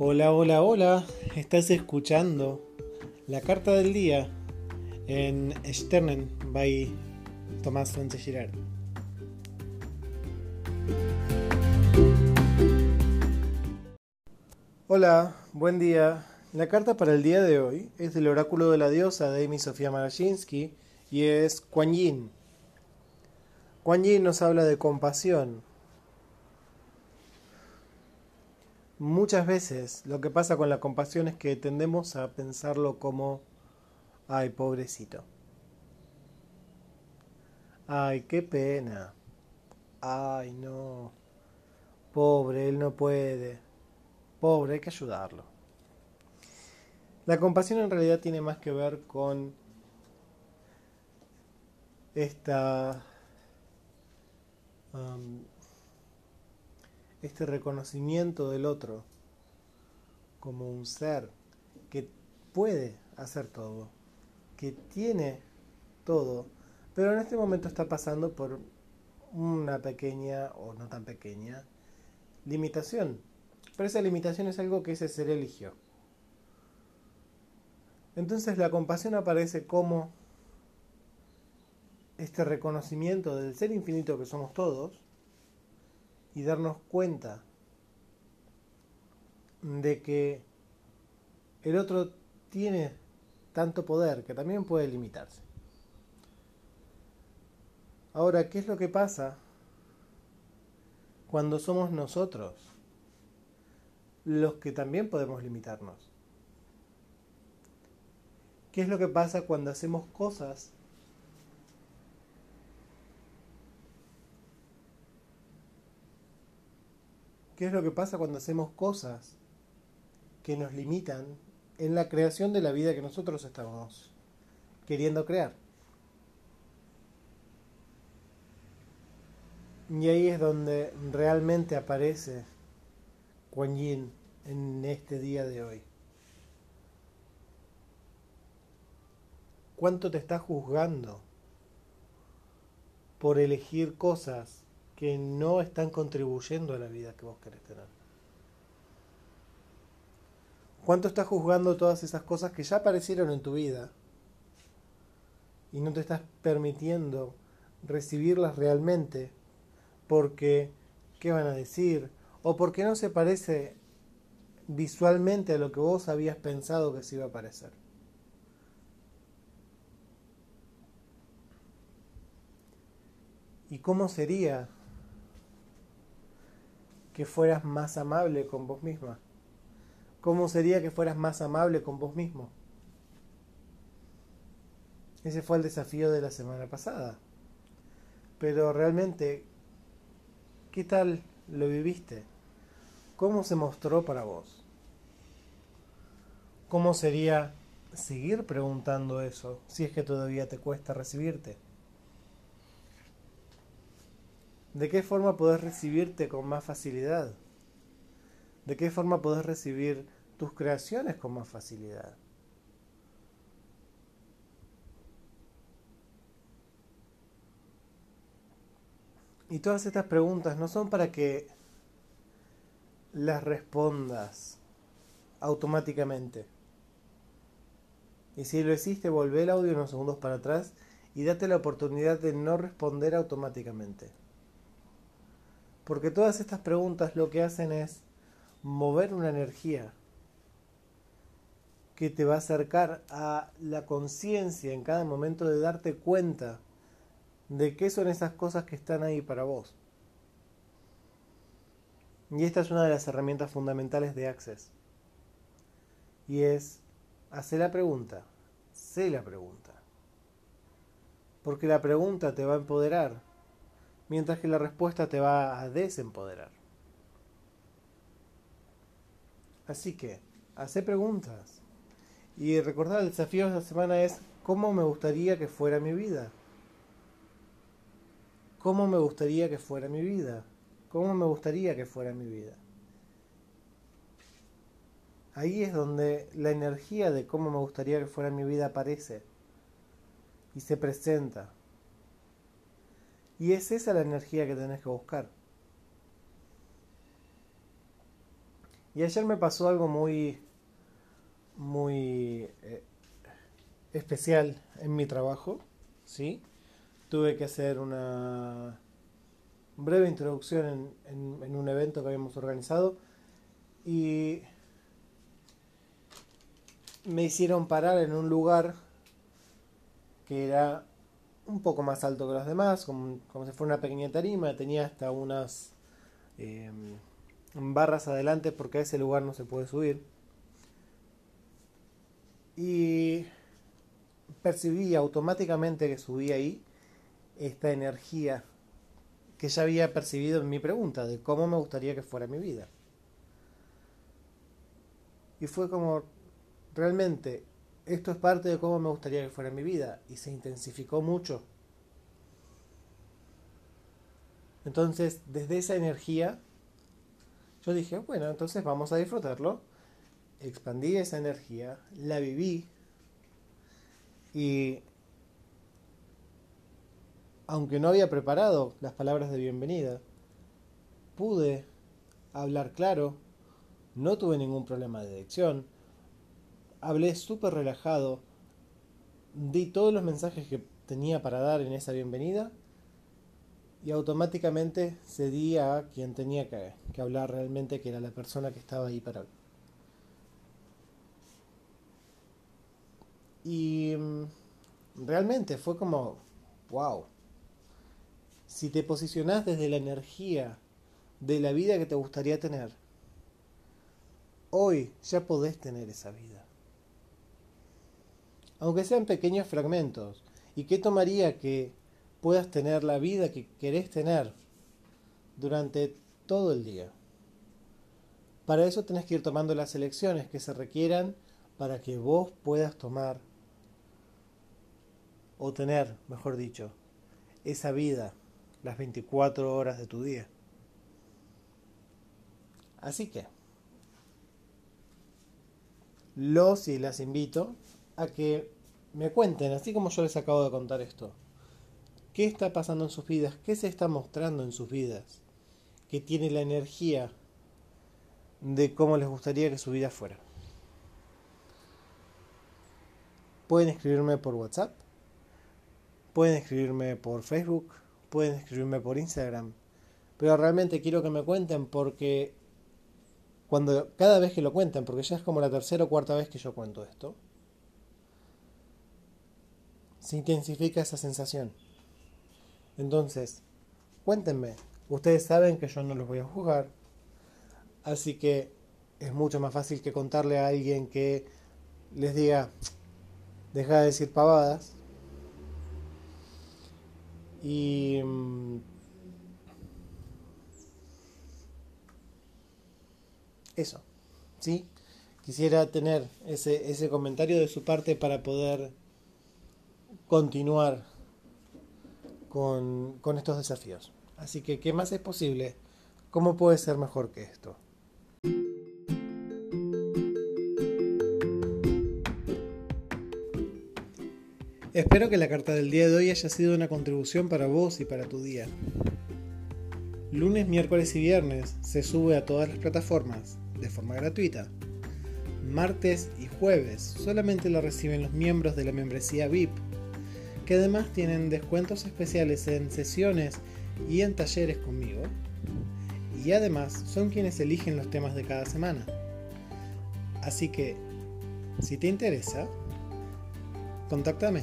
Hola, hola, hola. Estás escuchando la carta del día en Sternen by Tomás Sánchez Girard. Hola, buen día. La carta para el día de hoy es del oráculo de la diosa de Amy Sofía Marajinsky y es Kuan Yin. Kuan Yin nos habla de compasión. Muchas veces lo que pasa con la compasión es que tendemos a pensarlo como, ay, pobrecito. Ay, qué pena. Ay, no. Pobre, él no puede. Pobre, hay que ayudarlo. La compasión en realidad tiene más que ver con esta, um, este reconocimiento del otro como un ser que puede hacer todo, que tiene todo, pero en este momento está pasando por una pequeña o no tan pequeña limitación. Pero esa limitación es algo que ese ser eligió. Entonces la compasión aparece como este reconocimiento del ser infinito que somos todos y darnos cuenta de que el otro tiene tanto poder que también puede limitarse. Ahora, ¿qué es lo que pasa cuando somos nosotros los que también podemos limitarnos? ¿Qué es lo que pasa cuando hacemos cosas ¿Qué es lo que pasa cuando hacemos cosas que nos limitan en la creación de la vida que nosotros estamos queriendo crear? Y ahí es donde realmente aparece Kuan Yin en este día de hoy. ¿Cuánto te estás juzgando por elegir cosas que no están contribuyendo a la vida que vos querés tener? ¿Cuánto estás juzgando todas esas cosas que ya aparecieron en tu vida y no te estás permitiendo recibirlas realmente porque qué van a decir o porque no se parece visualmente a lo que vos habías pensado que se iba a parecer? ¿Y cómo sería que fueras más amable con vos misma? ¿Cómo sería que fueras más amable con vos mismo? Ese fue el desafío de la semana pasada. Pero realmente, ¿qué tal lo viviste? ¿Cómo se mostró para vos? ¿Cómo sería seguir preguntando eso si es que todavía te cuesta recibirte? ¿De qué forma podés recibirte con más facilidad? ¿De qué forma podés recibir tus creaciones con más facilidad? Y todas estas preguntas no son para que las respondas automáticamente. Y si lo hiciste, volvé el audio unos segundos para atrás y date la oportunidad de no responder automáticamente. Porque todas estas preguntas lo que hacen es mover una energía que te va a acercar a la conciencia en cada momento de darte cuenta de qué son esas cosas que están ahí para vos. Y esta es una de las herramientas fundamentales de Access. Y es, hacer la pregunta, sé la pregunta. Porque la pregunta te va a empoderar, mientras que la respuesta te va a desempoderar. Así que, hace preguntas. Y recordar, el desafío de esta semana es, ¿cómo me gustaría que fuera mi vida? ¿Cómo me gustaría que fuera mi vida? ¿Cómo me gustaría que fuera mi vida? Ahí es donde la energía de cómo me gustaría que fuera mi vida aparece y se presenta. Y es esa la energía que tenés que buscar. Y ayer me pasó algo muy, muy especial en mi trabajo, ¿sí? Tuve que hacer una breve introducción en un evento que habíamos organizado y me hicieron parar en un lugar que era un poco más alto que los demás, como si fuera una pequeña tarima, tenía hasta unas eh, barras adelante porque a ese lugar no se puede subir. Y percibí automáticamente que subí ahí esta energía que ya había percibido en mi pregunta de cómo me gustaría que fuera mi vida. Y fue como, realmente, esto es parte de cómo me gustaría que fuera mi vida. Y se intensificó mucho. Entonces, desde esa energía, yo dije, bueno, entonces vamos a disfrutarlo. Expandí esa energía, la viví. Y aunque no había preparado las palabras de bienvenida, pude hablar claro, no tuve ningún problema de dicción, hablé súper relajado, di todos los mensajes que tenía para dar en esa bienvenida y automáticamente cedí a quien tenía que hablar realmente, que era la persona que estaba ahí para hablar. Y realmente fue como, wow, si te posicionás desde la energía de la vida que te gustaría tener, hoy ya podés tener esa vida. Aunque sean pequeños fragmentos. ¿Y qué tomaría que puedas tener la vida que querés tener durante todo el día? Para eso tenés que ir tomando las elecciones que se requieran para que vos puedas tomar o tener, mejor dicho, esa vida las 24 horas de tu día. Así que los y las invito a que me cuenten, así como yo les acabo de contar esto, qué está pasando en sus vidas, qué se está mostrando en sus vidas, que tiene la energía de cómo les gustaría que su vida fuera. Pueden escribirme por WhatsApp, pueden escribirme por Facebook, pueden escribirme por Instagram, pero realmente quiero que me cuenten porque cada vez que lo cuentan, porque ya es como la tercera o cuarta vez que yo cuento esto, se intensifica esa sensación. Entonces, cuéntenme. Ustedes saben que yo no los voy a juzgar, así que es mucho más fácil que contarle a alguien que les diga, deja de decir pavadas. Y eso, ¿sí? Quisiera tener ese comentario de su parte para poder continuar con estos desafíos. Así que, ¿qué más es posible? ¿Cómo puede ser mejor que esto? Espero que la carta del día de hoy haya sido una contribución para vos y para tu día. Lunes, miércoles y viernes se sube a todas las plataformas de forma gratuita. Martes y jueves solamente lo reciben los miembros de la membresía VIP, que además tienen descuentos especiales en sesiones y en talleres conmigo. Y además son quienes eligen los temas de cada semana. Así que, si te interesa, contáctame.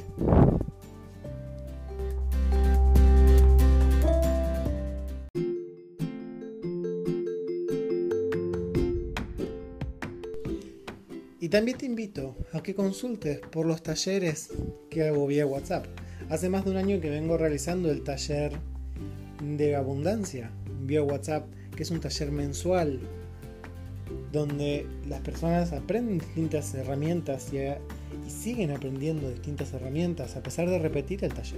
Y también te invito a que consultes por los talleres que hago vía WhatsApp. Hace más de un año que vengo realizando el taller de abundancia vía WhatsApp, que es un taller mensual donde las personas aprenden distintas herramientas y siguen aprendiendo distintas herramientas a pesar de repetir el taller.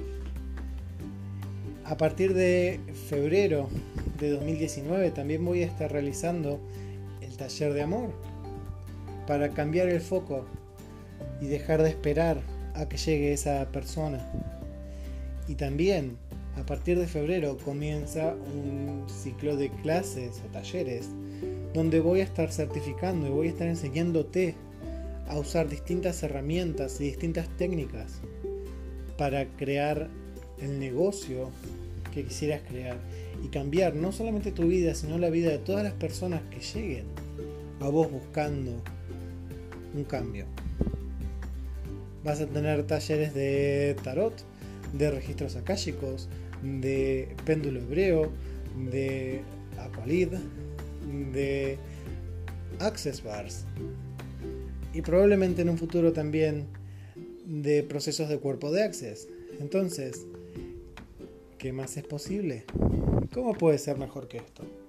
A partir de febrero de 2019 también voy a estar realizando el taller de amor para cambiar el foco y dejar de esperar a que llegue esa persona. Y también a partir de febrero comienza un ciclo de clases o talleres donde voy a estar certificando y voy a estar enseñándote a usar distintas herramientas y distintas técnicas para crear el negocio que quisieras crear y cambiar no solamente tu vida, sino la vida de todas las personas que lleguen a vos buscando un cambio. Vas a tener talleres de tarot, de registros akáshicos, de péndulo hebreo, de Aqualid, de Access Bars y probablemente en un futuro también de procesos de cuerpo de Access. Entonces, ¿qué más es posible? ¿Cómo puede ser mejor que esto?